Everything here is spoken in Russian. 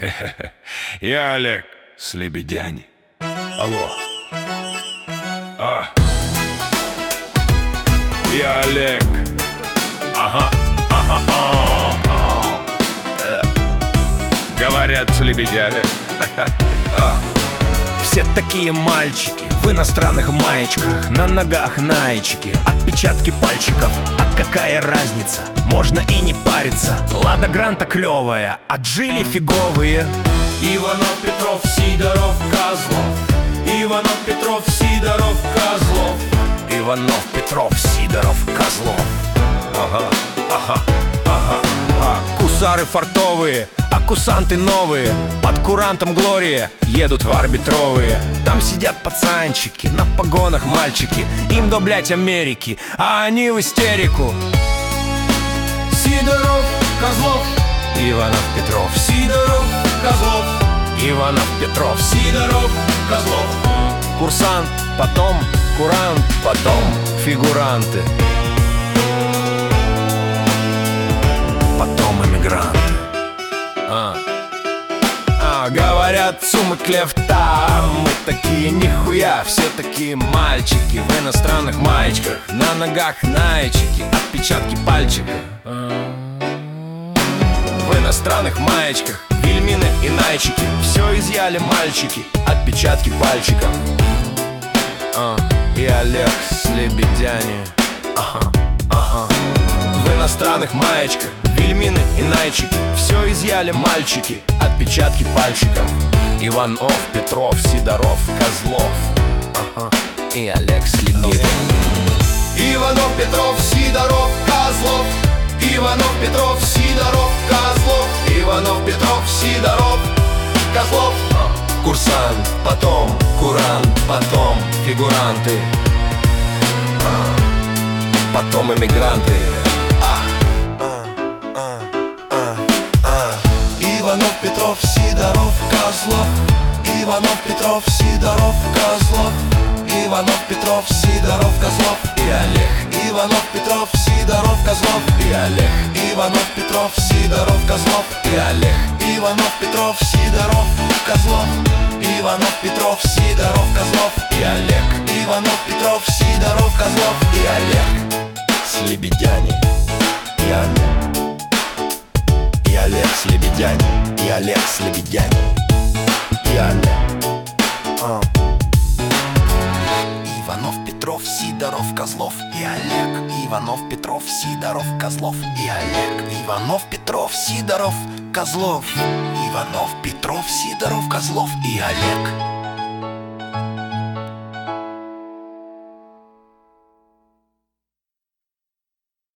Я Олег с Лебедяни. Алло. Я Олег. Говорят с Лебедями. Все такие мальчики в иностранных маечках, на ногах наечки, отпечатки пальчиков. А какая разница, можно и не париться. Лада Гранта клевая, а Джили фиговые. Иванов, Петров, Сидоров, Козлов. Иванов, Петров, Сидоров, Козлов. Иванов, Петров, Сидоров, Козлов. Кусары фартовые, а курсанты новые. Под курантом Глория едут в арбитровые. Там сидят пацанчики, на погонах мальчики. Им до, блять, Америки, а они в истерику. Сидоров, Козлов. Иванов, Петров, Сидоров, Козлов. Иванов, Петров, Сидоров, Козлов. Курсант, потом курант, потом фигуранты, потом эмигранты. Говорят, сумма клевта. Мы такие нихуя, все такие мальчики в иностранных маечках, на ногах наечки, отпечатки пальчиков. В иностранных маечках, вельмины и найчики, все изъяли мальчики, отпечатки пальчиков. И Олег с Лебедяни. В иностранных маечках, вельмины и найчики, все изъяли мальчики, отпечатки пальчиков. Иванов, Петров, Сидоров, Козлов. И Олег с Лебедяни. Иванов, Петров, Сидоров, Козлов. Иванов, Петров, Сидоров, Козлов. Иванов, Петров, Сидоров, Козлов. Курсант, потом курант, потом фигуранты, потом эмигранты. Иванов, Петров, Сидоров, Козлов. Иванов, Петров, Сидоров, Козлов. Иванов, Петров, Сидоров, Козлов. И Олег. Иванов, Петров, Сидоров, Козлов. И Олег. Иванов, Петров, Сидоров, Козлов. И Олег. Иванов, Петров, Сидоров, Козлов. Иванов, Петров, Сидоров, Козлов. И Олег. Иванов, Петров, Сидоров, Козлов. И Олег с Лебедяни. И Олег. И Олег с Лебедяни. И Олег с Лебедяни. И Олег. Иванов, Петров, Сидоров, Козлов. И Олег. Иванов, Петров, Сидоров, Козлов. И Олег. Иванов, Петров, Сидоров, Козлов. Иванов, Петров, Сидоров, Козлов. И Олег.